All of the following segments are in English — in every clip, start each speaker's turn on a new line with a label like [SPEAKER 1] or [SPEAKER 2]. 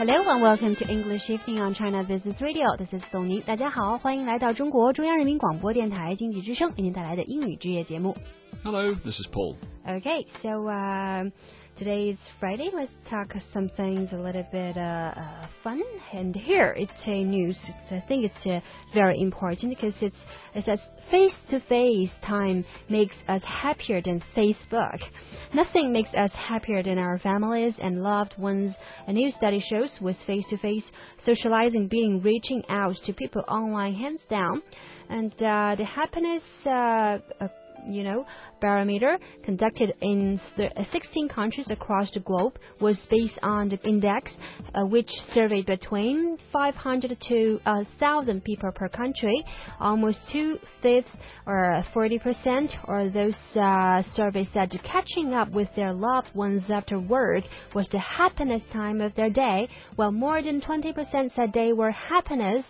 [SPEAKER 1] Hello and welcome to English Shifting on China Business Radio. This is Song. 大家好，欢迎来到中国中央人民广播电台经济之声为您带来的英语之夜节目。
[SPEAKER 2] Hello, this is Paul.
[SPEAKER 1] Okay, so today is Friday. Let's talk some things a little bit fun. And here it's a news. I think it's very important because it says face-to-face time makes us happier than Facebook. Nothing makes us happier than our families and loved ones. A new study shows with face-to-face socializing being reaching out to people online hands down. And the happiness barometer conducted in 16 countries across the globe was based on the index, which surveyed between 500 to 1,000 people per country. Almost 2/5 or 40% or those surveys said catching up with their loved ones after work was the happiest time of their day, while more than 20% said they were happiest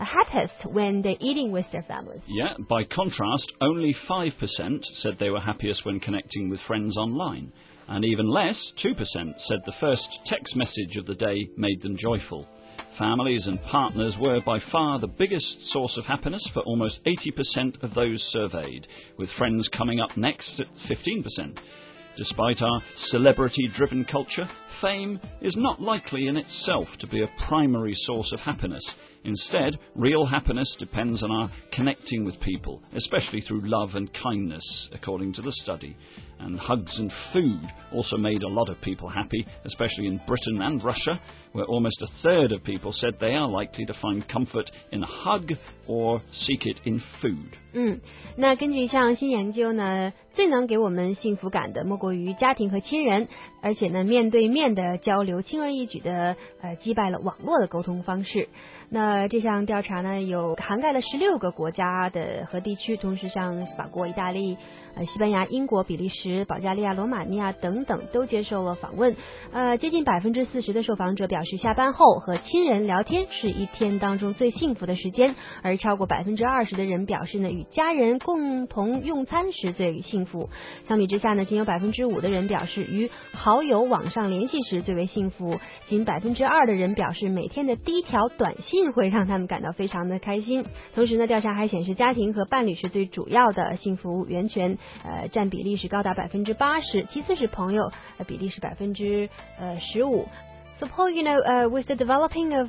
[SPEAKER 1] when they're eating with their families.
[SPEAKER 2] Yeah, by contrast, only 5% said they were happiest when connecting with friends online. And even less, 2%, said the first text message of the day made them joyful. Families and partners were by far the biggest source of happiness for almost 80% of those surveyed, with friends coming up next at 15%. Despite our celebrity-driven culture, fame is not likely in itself to be a primary source of happiness. Instead, real happiness depends on our connecting with people, especially through love and kindness, according to the study. And hugs and food also made a lot of people happy, especially in Britain and Russia, where almost a third of people said they are likely to find comfort in a hug or seek it in food.
[SPEAKER 1] 那根据一项新研究呢，最能给我们幸福感的莫过于家庭和亲人，而且呢，面对面的交流轻而易举的击败了网络的沟通方式。那这项调查呢，有涵盖了16个国家的和地区，同时像法国、意大利、西班牙、英国、比利时、保加利亚、罗马尼亚等等都接受了访问。接近40%的受访者表示，下班后和亲人聊天是一天当中最幸福的时间，而超过20%的人表示呢，与家人共同用餐时最幸福。相比之下呢，仅有5%的人表示与好友网上联系时最为幸福，仅2%的人表示每天的第一条短信会让他们感到非常的开心。同时呢，调查还显示家庭和伴侣是最主要的幸福源泉，占比例是高达80%，其次是朋友，比例是15%。So Paul, with the developing of,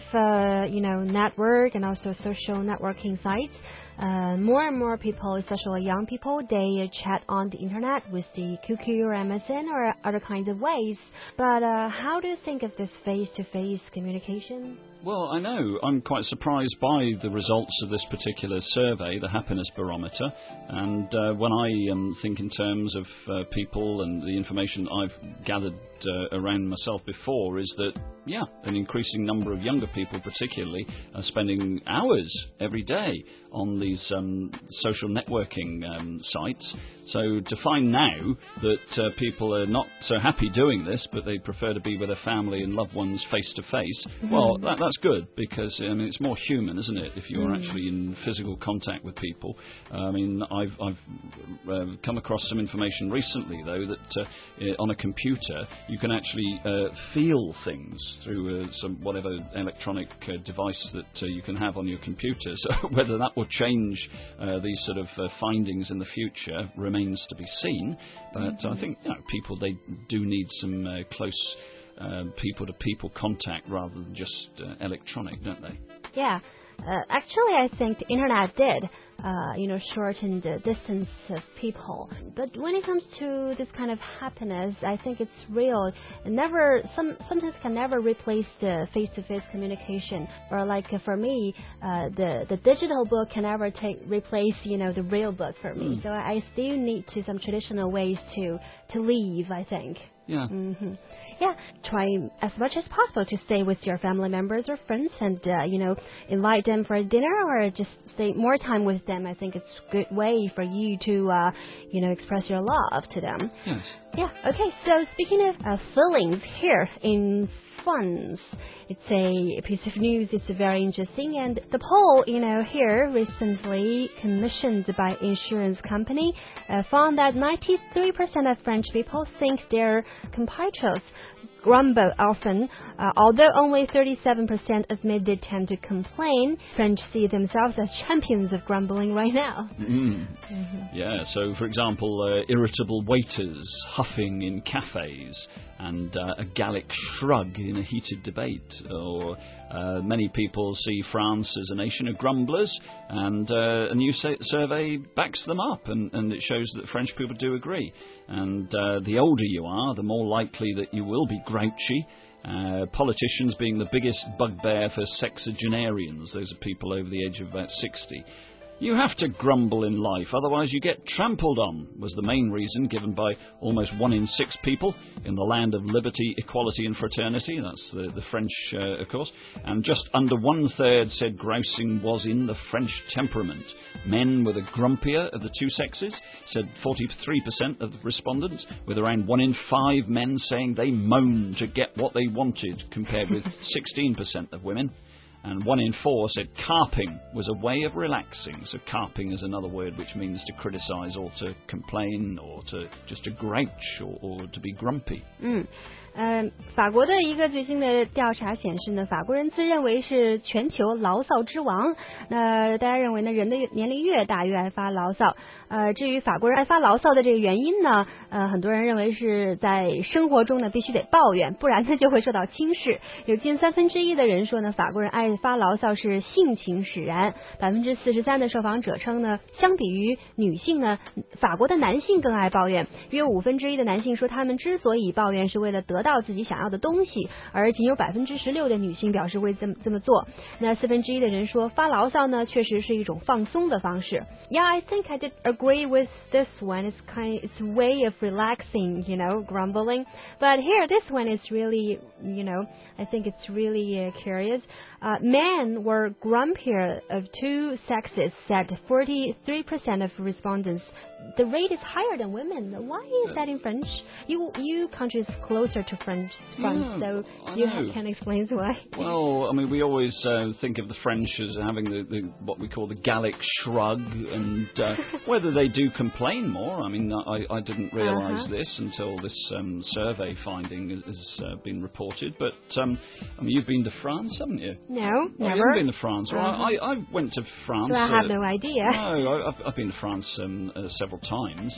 [SPEAKER 1] network and also social networking sites, more and more people, especially young people, they chat on the internet with the QQ or MSN or other kinds of ways. But how do you think of this face-to-face communication?
[SPEAKER 2] Well, I know. I'm quite surprised by the results of this particular survey, the happiness barometer. And when I think in terms of people and the information I've gathered around myself before is that, an increasing number of younger people particularly are spending hours every day on these social networking sites. So to find now that people are not so happy doing this, but they prefer to be with their family and loved ones face to face, well, that's good because it's more human, isn't it? If you're actually in physical contact with people. I've come across some information recently though that on a computer you can actually feel things through some whatever electronic device that you can have on your computer. So whether that will change these sort of findings in the future remains to be seen. But I think people, they do need some close people-to-people contact rather than just electronic, don't they?
[SPEAKER 1] Yeah. Actually, I think the internet did, shorten the distance of people. But when it comes to this kind of happiness, I think it's real. Sometimes can never replace the face-to-face communication. Or like for me, the digital book can never replace, the real book for me. So I still need some traditional ways to live, I think.
[SPEAKER 2] Yeah.
[SPEAKER 1] Yeah, try as much as possible to stay with your family members or friends and, invite them for dinner or just stay more time with them. I think it's a good way for you to, express your love to them.
[SPEAKER 2] Yes.
[SPEAKER 1] Yeah, okay, so speaking of feelings here in funds, it's a piece of news. It's very interesting. And the poll, here recently commissioned by insurance company found that 93% of French people think their compatriots grumble often, although only 37% admit they tend to complain. French see themselves as champions of grumbling right now.
[SPEAKER 2] Yeah, so for example, irritable waiters huffing in cafes and a Gallic shrug in a heated debate, or many people see France as a nation of grumblers, and a new survey backs them up, and it shows that French people do agree. And the older you are, the more likely that you will be grouchy. Politicians being the biggest bugbear for sexagenarians, those are people over the age of about 60. You have to grumble in life, otherwise you get trampled on, was the main reason given by almost 1 in 6 people in the land of liberty, equality and fraternity. That's the French, of course. And just under 1/3 said grousing was in the French temperament. Men were the grumpier of the two sexes, said 43% of the respondents, with around 1 in 5 men saying they moaned to get what they wanted, compared with 16% of women. And 1 in 4 said carping was a way of relaxing. So carping is another word which means to criticise or to complain or just to grouch or to be grumpy.
[SPEAKER 1] 法国的一个最新的调查显示呢，法国人自认为是全球牢骚之王。那大家认为呢，人的年龄越大越爱发牢骚。至于法国人爱发牢骚的这个原因呢，很多人认为是在生活中呢必须得抱怨，不然呢就会受到轻视。有近1/3的人说呢，法国人爱发牢骚是性情使然。43%的受访者称呢，相比于女性呢，法国的男性更爱抱怨。约1/5的男性说，他们之所以抱怨是为了得到自己想要的东西，而仅有16%的女性表示会这么做。那1/4的人说，发牢骚呢确实是一种放松的方式。Yeah, I think I did agree with this one. It's a way of relaxing, grumbling. But here, this one is really, I think it's really curious. Men were grumpier of two sexes, said 43% of respondents. The rate is higher than women. Why is that in French? You country is closer to France, so you can explain why.
[SPEAKER 2] Well, I mean, we always think of the French as having the what we call the Gallic shrug, and whether they do complain more. I mean, I didn't realise this until this survey finding has been reported. But I mean, you've been to France, haven't you?
[SPEAKER 1] No, never.
[SPEAKER 2] You haven't been to France. Well, I went to France.
[SPEAKER 1] Well, I have no idea.
[SPEAKER 2] No, I've been to France several times.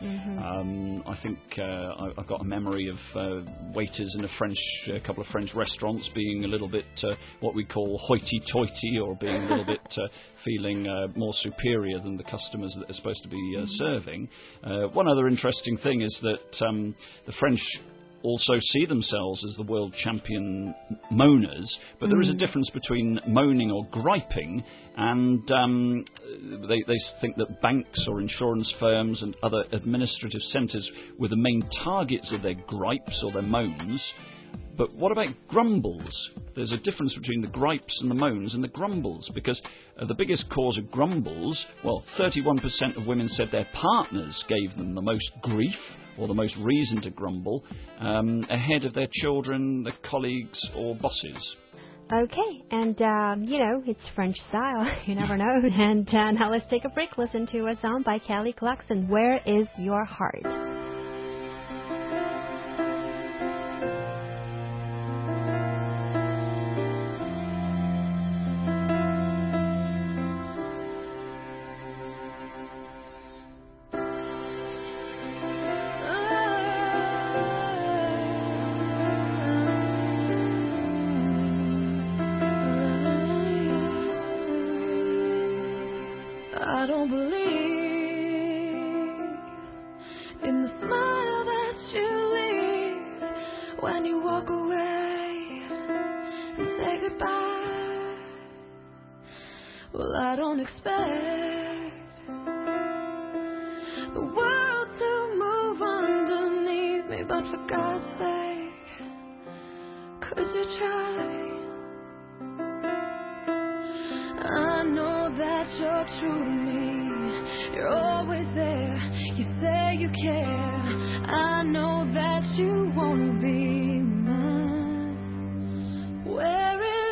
[SPEAKER 2] I think I've got a memory of waiters in a couple of French restaurants being a little bit what we call hoity-toity, or being a little bit feeling more superior than the customers that they're supposed to be serving. One other interesting thing is that the French also see themselves as the world champion moaners, but there is a difference between moaning or griping, and they think that banks or insurance firms and other administrative centres were the main targets of their gripes or their moans. But what about grumbles? There's a difference between the gripes and the moans and the grumbles, because the biggest cause of grumbles, well, 31% of women said their partners gave them the most grief or the most reason to grumble, ahead of their children, their colleagues or bosses.
[SPEAKER 1] Okay, and it's French style. You never know. And now let's take a break. Listen to a song by Kelly Clarkson, Where Is Your Heart?
[SPEAKER 3] I don't believe in the smile that you leave when you walk away and say goodbye. Well, I don't expect the world to move underneath me, but for God's sake, could you try? I know that you're true to me. You're always there. You say you care. I know that you wanna be mine. Where is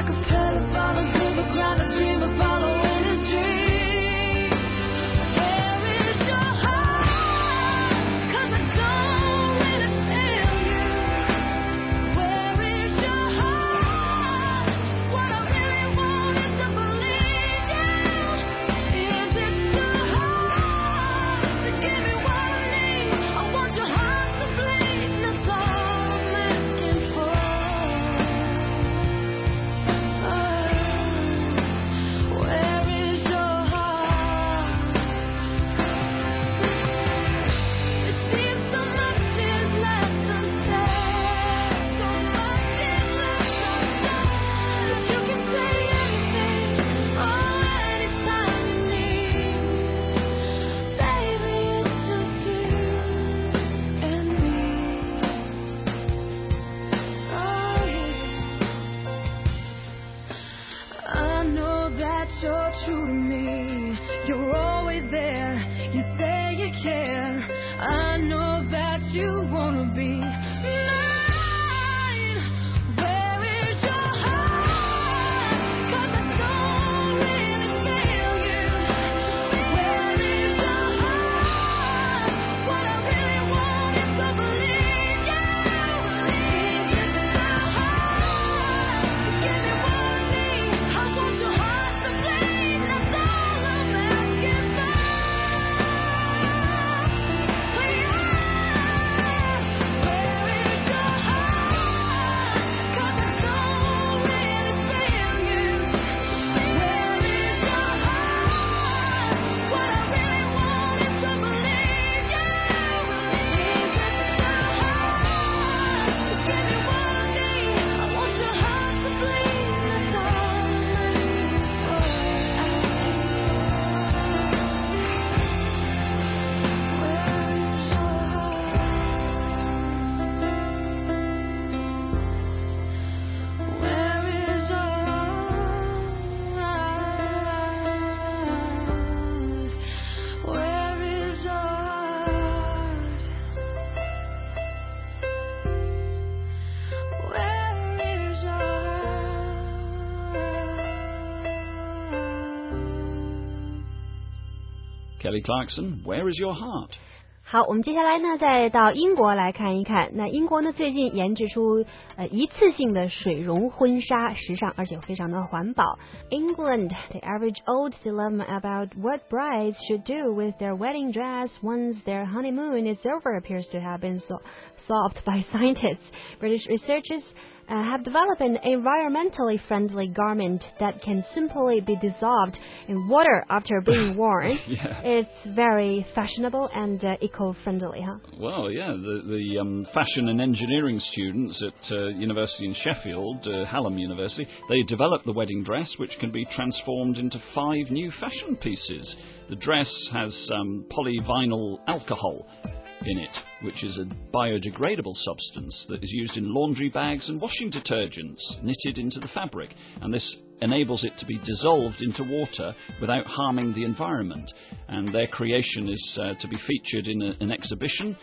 [SPEAKER 2] Kelly Clarkson, Where is your heart?
[SPEAKER 1] 好，我们接下来呢，再到英国来看一看。那英国呢，最近研制出一次性的水溶婚纱，时尚而且非常的环保。England, the age-old dilemma about what brides should do with their wedding dress once their honeymoon is over appears to have been solved by scientists. British researchers have developed an environmentally friendly garment that can simply be dissolved in water after being worn.
[SPEAKER 2] Yeah.
[SPEAKER 1] It's very fashionable and eco-friendly, huh?
[SPEAKER 2] Well, yeah, the fashion and engineering students at University in Sheffield, Hallam University, they developed the wedding dress, which can be transformed into 5 new fashion pieces. The dress has polyvinyl alcohol in it, which is a biodegradable substance that is used in laundry bags and washing detergents, knitted into the fabric, and this enables it to be dissolved into water without harming the environment. And their creation is to be featured in an exhibition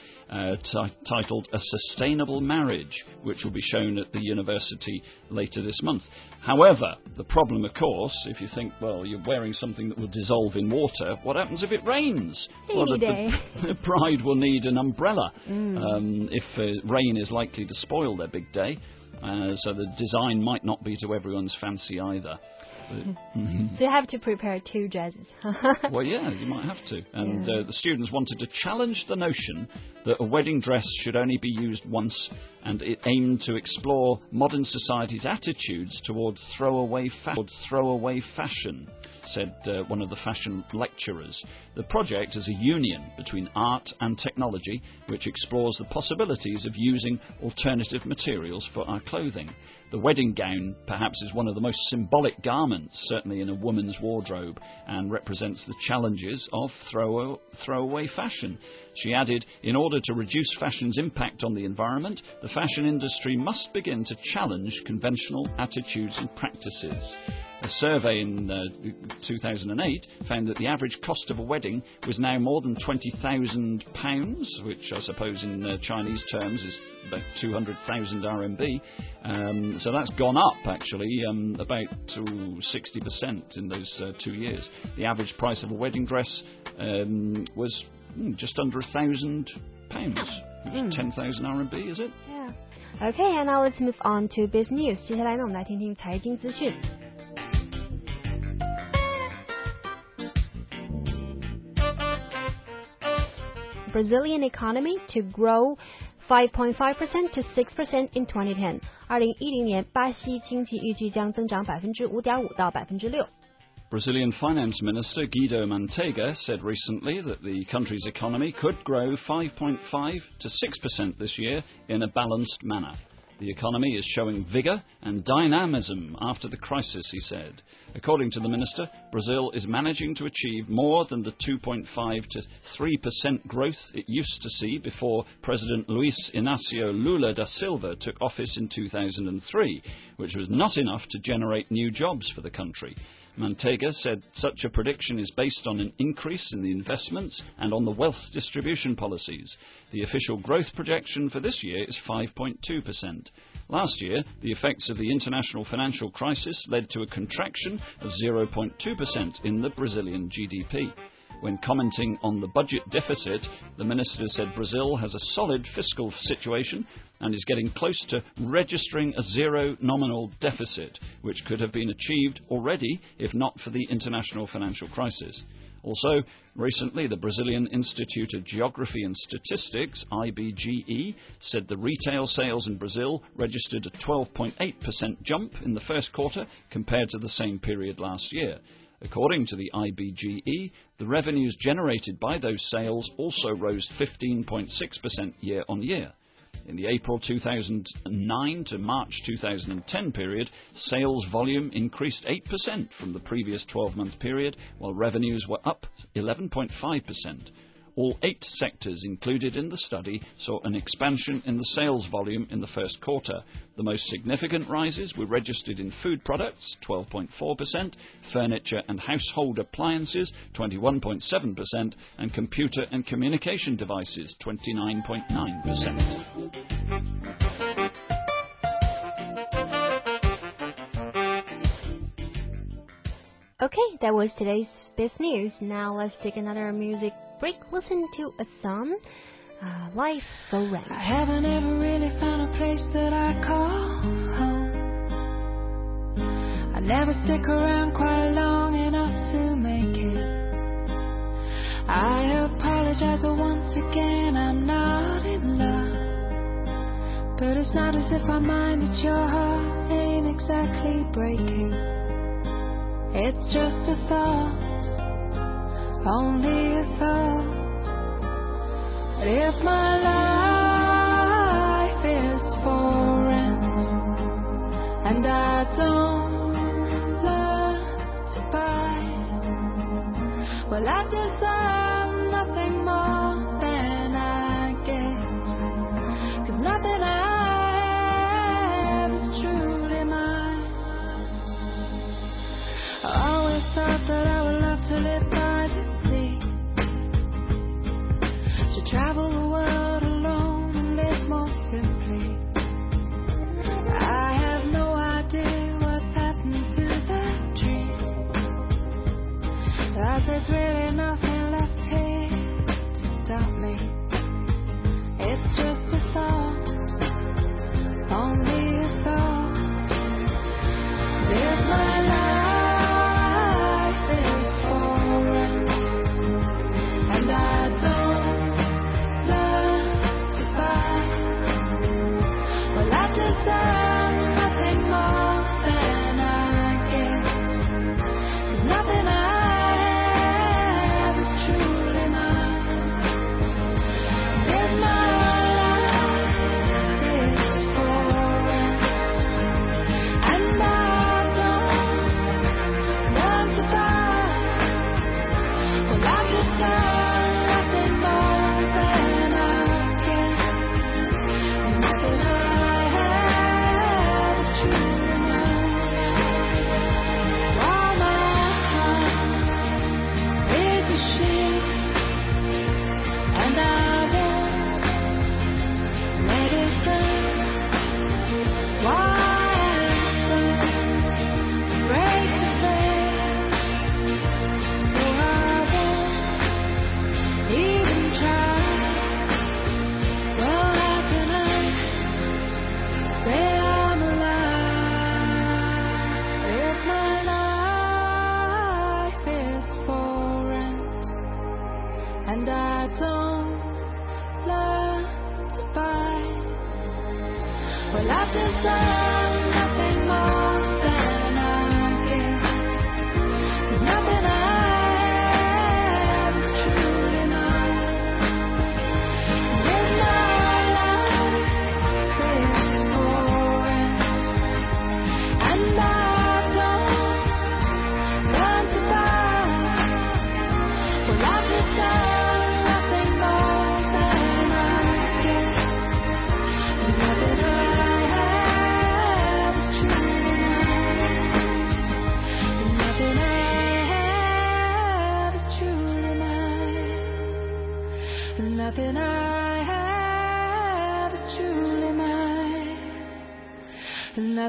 [SPEAKER 2] titled A Sustainable Marriage, which will be shown at the university later this month. However, the problem, of course, if you think, well, you're wearing something that will dissolve in water, what happens if it rains? Well, the bride will need an umbrella if rain is likely to spoil their big day. So the design might not be to everyone's fancy either.
[SPEAKER 1] So you have to prepare 2 dresses.
[SPEAKER 2] Well, yeah, you might have to. And the students wanted to challenge the notion that a wedding dress should only be used once, and it aimed to explore modern society's attitudes towards throwaway fashion, said one of the fashion lecturers. The project is a union between art and technology, which explores the possibilities of using alternative materials for our clothing. The wedding gown, perhaps, is one of the most symbolic garments, certainly in a woman's wardrobe, and represents the challenges of throwaway fashion. She added, in order to reduce fashion's impact on the environment, the fashion industry must begin to challenge conventional attitudes and practices. A survey in 2008 found that the average cost of a wedding was now more than £20,000, which I suppose in Chinese terms is about 200,000 RMB. So that's gone up, actually, about to 60% in those 2 years. The average price of a wedding dress was just under £1,000, which is 10,000 RMB, is it?
[SPEAKER 1] Yeah. Okay, and now let's move on to biz news. 接下来呢，我们来听听财经资讯。Brazilian economy to grow 5.5% to 6% in 2010. 2010年，巴西经济预计将增长5.5%到6%。
[SPEAKER 2] Brazilian Finance Minister Guido Mantega said recently that the country's economy could grow 5.5 to 6% this year in a balanced manner. The economy is showing vigour and dynamism after the crisis, he said. According to the minister, Brazil is managing to achieve more than the 2.5 to 3% growth it used to see before President Luiz Inácio Lula da Silva took office in 2003, which was not enough to generate new jobs for the country. Mantega said such a prediction is based on an increase in the investments and on the wealth distribution policies. The official growth projection for this year is 5.2%. Last year, the effects of the international financial crisis led to a contraction of 0.2% in the Brazilian GDP. When commenting on the budget deficit, the minister said Brazil has a solid fiscal situation and is getting close to registering a zero nominal deficit, which could have been achieved already if not for the international financial crisis. Also, recently, the Brazilian Institute of Geography and Statistics, IBGE, said the retail sales in Brazil registered a 12.8% jump in the first quarter compared to the same period last year. According to the IBGE, the revenues generated by those sales also rose 15.6% year on year. In the April 2009 to March 2010 period, sales volume increased 8% from the previous 12-month period, while revenues were up 11.5%. All 8 sectors included in the study saw an expansion in the sales volume in the first quarter. The most significant rises were registered in food products, 12.4%, furniture and household appliances, 21.7%, and computer and communication devices, 29.9%.
[SPEAKER 1] Okay, that was today's Biz News. Now let's take another music break. Listen to a song, Life for Rent.
[SPEAKER 3] I haven't ever really found a place that I call home. I never stick around quite long enough to make it. I apologize once again, I'm not in love. But it's not as if I mind that your heart ain't exactly breaking. It's just a thought, only a thought. But if my life is for rent and I don't learn to buy, well, I deserve nothing more than I get. 'Cause nothing I have is truly mine. I always thought that I would love to live by the sea, to travel the world alone and live more simply. I have no idea what's happened to that dream, 'cause there's really nothing left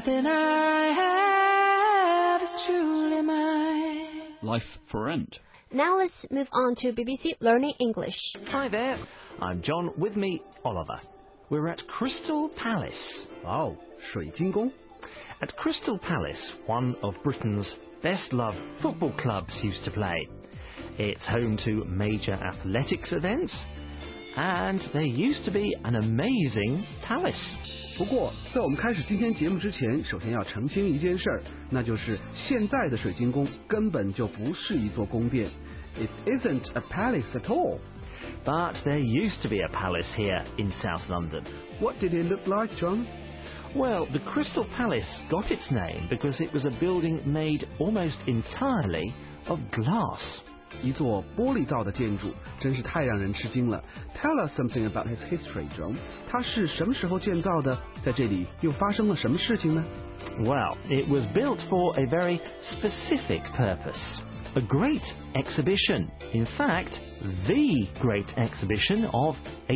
[SPEAKER 3] nothing I have is truly mine.
[SPEAKER 2] Life for rent.
[SPEAKER 1] Now let's move on to BBC Learning English.
[SPEAKER 4] Hi there, I'm John. With me, Oliver. We're at Crystal Palace.
[SPEAKER 5] Oh, 水晶宫.
[SPEAKER 4] At Crystal Palace, one of Britain's best-loved football clubs used to play. It's home to major athletics events, and there used to be an amazing palace.
[SPEAKER 5] 不过，在我们开始今天节目之前，首先要澄清一件事儿，那就是现在的水晶宫根本就不是一座宫殿。It isn't a palace at all.
[SPEAKER 4] But there used to be a palace here in South London.
[SPEAKER 5] What did it look like, John?
[SPEAKER 4] Well, the Crystal Palace got its name because it was a building made almost entirely of glass.
[SPEAKER 5] 一座玻璃造的建筑，真是太让人吃惊了。Tell us something about his history, John. 它是什么时候建造的？在这里又发生了什么事情呢？
[SPEAKER 4] Well, it was built for a very specific purpose. A great exhibition. In fact, the Great Exhibition of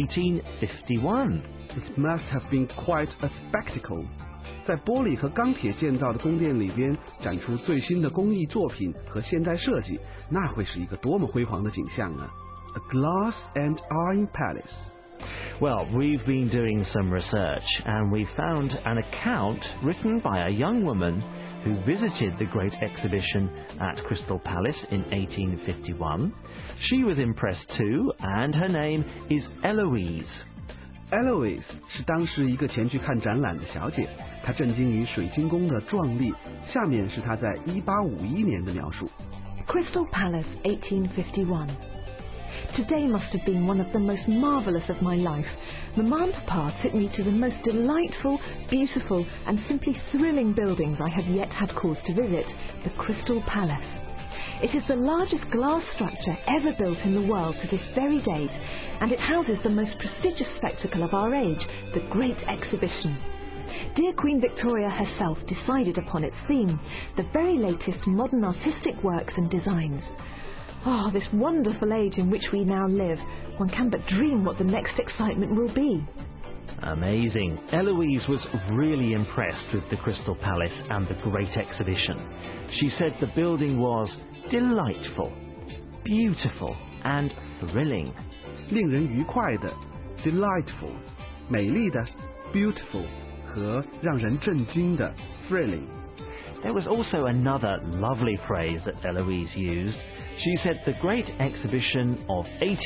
[SPEAKER 4] 1851.
[SPEAKER 5] It must have been quite a spectacle. 在玻璃和钢铁建造的宫殿里边展出最新的工艺作品和现代设计，那会是一个多么辉煌的景象啊 ！A glass and iron palace.
[SPEAKER 4] Well, we've been doing some research and we found an account written by a young woman who visited the Great Exhibition at Crystal Palace in 1851. She was impressed too, and her name is Eloise.
[SPEAKER 5] Eloise 是当时一个前去看展览的小姐，她震惊于水晶宫的壮丽。下面是她在1851年的描述。
[SPEAKER 6] Crystal Palace, 1851. Today must have been one of the most marvellous of my life. Mamma and Papa took me to the most delightful, beautiful and simply thrilling buildings I have yet had cause to visit, the Crystal Palace. It is the largest glass structure ever built in the world to this very date, and it houses the most prestigious spectacle of our age, the Great Exhibition. Dear Queen Victoria herself decided upon its theme, the very latest modern artistic works and designs. Oh, this wonderful age in which we now live. One can but dream what the next excitement will be.
[SPEAKER 4] Amazing. Eloise was really impressed with the Crystal Palace and the Great Exhibition. She said the building was delightful, beautiful and thrilling.
[SPEAKER 5] 令人愉快的 delightful, 美丽的 beautiful 和让人震惊的 thrilling.
[SPEAKER 4] There was also another lovely phrase that Eloise used. She said the Great Exhibition of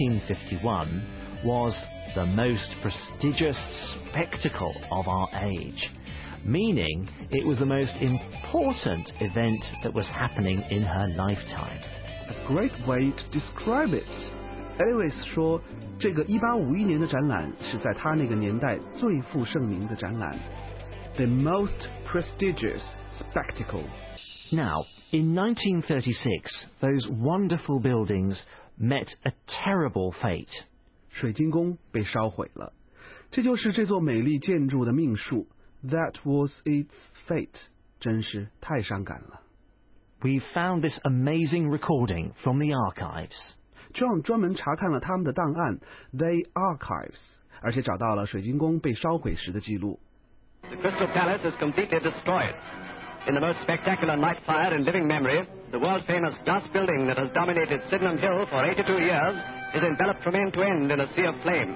[SPEAKER 4] 1851 was the most prestigious spectacle of our age, meaning it was the most important event that was happening in her lifetime.
[SPEAKER 5] A great way to describe it. Eloise 说，这个1851年的展览是在她那个年代最负盛名的展览。The most prestigious spectacle.
[SPEAKER 4] Now, in 1936, those wonderful buildings met a terrible fate.
[SPEAKER 5] 水晶宫被烧毁了，这就是这座美丽建筑的命数。That was its fate. 真是太伤感了。
[SPEAKER 4] We found this amazing recording from the archives.
[SPEAKER 5] John 专门查看了他们的档案 ，The Archives， 而且找到了水晶宫被烧毁时的记录。
[SPEAKER 7] The Crystal Palace is completely destroyed. In the most spectacular night fire in living memory, the world-famous glass building that has dominated Sydenham Hill for 82 years is enveloped from end to end in a sea of flame.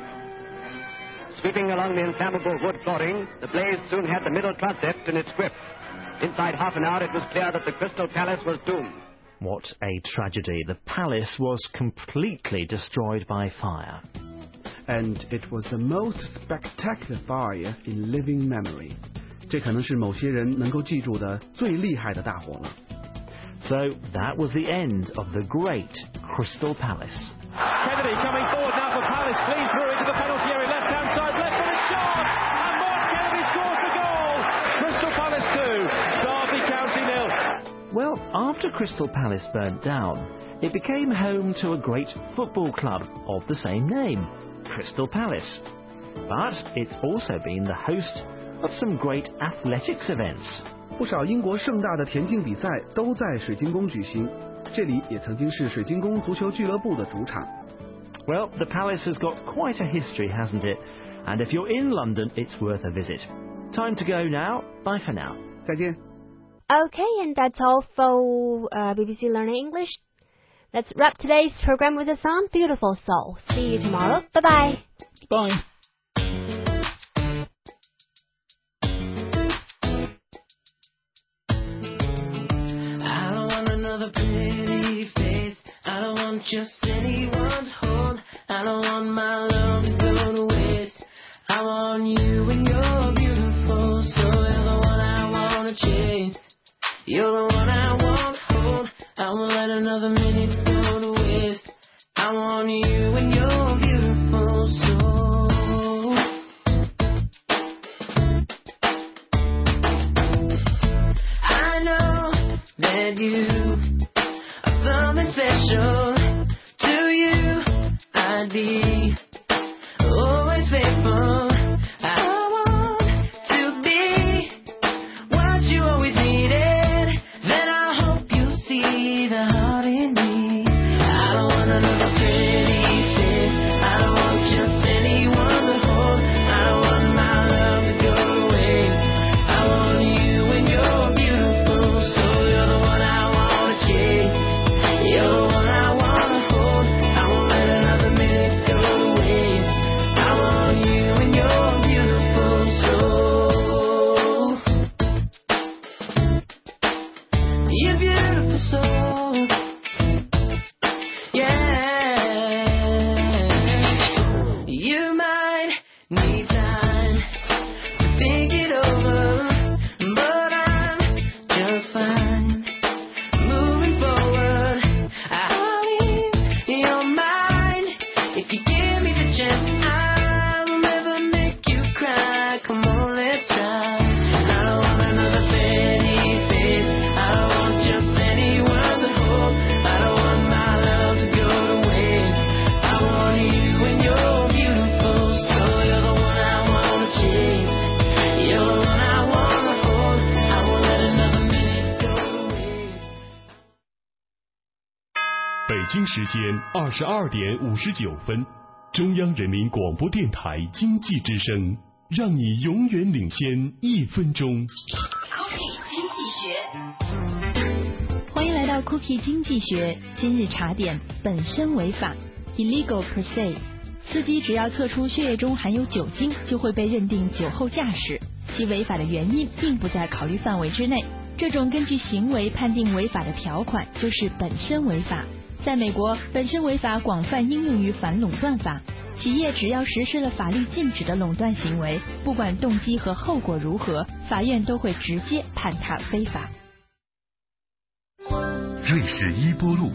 [SPEAKER 7] Sweeping along the inflammable wood flooring, the blaze soon had the middle transept in its grip. Inside half an hour, it was clear that the Crystal Palace was doomed.
[SPEAKER 4] What a tragedy. The palace was completely destroyed by fire.
[SPEAKER 5] And it was the most spectacular fire in living memory. 这可能是某些人能够记住的最厉害的大火了。
[SPEAKER 4] So that was the end of the great Crystal Palace.
[SPEAKER 8] Kennedy coming forward now for Palace, clean through into the penalty area, left-hand side, left-footed shot, and Mark Kennedy scores the goal. Crystal Palace 2, Derby County 0.
[SPEAKER 4] Well, after Crystal Palace burnt down, it became home to a great football club of the same name, Crystal Palace. But it's also been the host of some great athletics events.
[SPEAKER 5] 不少英国盛大的田径比赛都在水晶宫举行，这里也曾经是水晶宫足球俱乐部的主场。
[SPEAKER 4] Well, the palace has got quite a history, hasn't it? And if you're in London, it's worth a visit. Time to go now. Bye for now.
[SPEAKER 5] 再见。
[SPEAKER 1] Okay, and that's all for BBC Learning English. Let's wrap today's program with a song, Beautiful Soul. See you tomorrow. Bye-bye.
[SPEAKER 2] Bye.
[SPEAKER 3] I don't want another pretty face. I don't want just anyone's hold. I don't want my love to go to waste. I want you and you're beautiful, so you're the one I wanna chase. You're the one I want to hold. I won't let another minute go to waste. I want you and you're beautiful, so I know that you are something special. To you, I'd be always faithful. I want to be what you always needed. Then I hope you see the heart in me. I don't want another pretty face. I don't want just anyone to hold. I don't want my love to go away. I want you and you're beautiful, so you're the one I wanna chase. You're the one I wanna hold. I won't let another minute go to waste. I want you and you're beautiful, so you're beautiful soul. Yeah, you might need time to think it over, but I'm just fine moving forward. I'll ease your mind if you give me the chance. I'll never make you cry. Come on, let's try. I don't want another pretty face. I don't want just anyone to hold. I don't want my love to go to waste. I want you and you're beautiful, so you're the one I wanna chase. You're the one I wanna hold. I won't let another minute go to waste.
[SPEAKER 9] 北京时间22:59，中央人民广播电台经济之声，让你永远领先1分钟。
[SPEAKER 10] 欢迎来到 Cookie 经济学。今日茶点：本身违法 （illegal per se）。司机只要测出血液中含有酒精，就会被认定酒后驾驶，其违法的原因并不在考虑范围之内。这种根据行为判定违法的条款就是本身违法。在美国，本身违法广泛应用于反垄断法。企业只要实施了法律禁止的垄断行为，不管动机和后果如何，法院都会直接判它非法。
[SPEAKER 11] 瑞士伊波路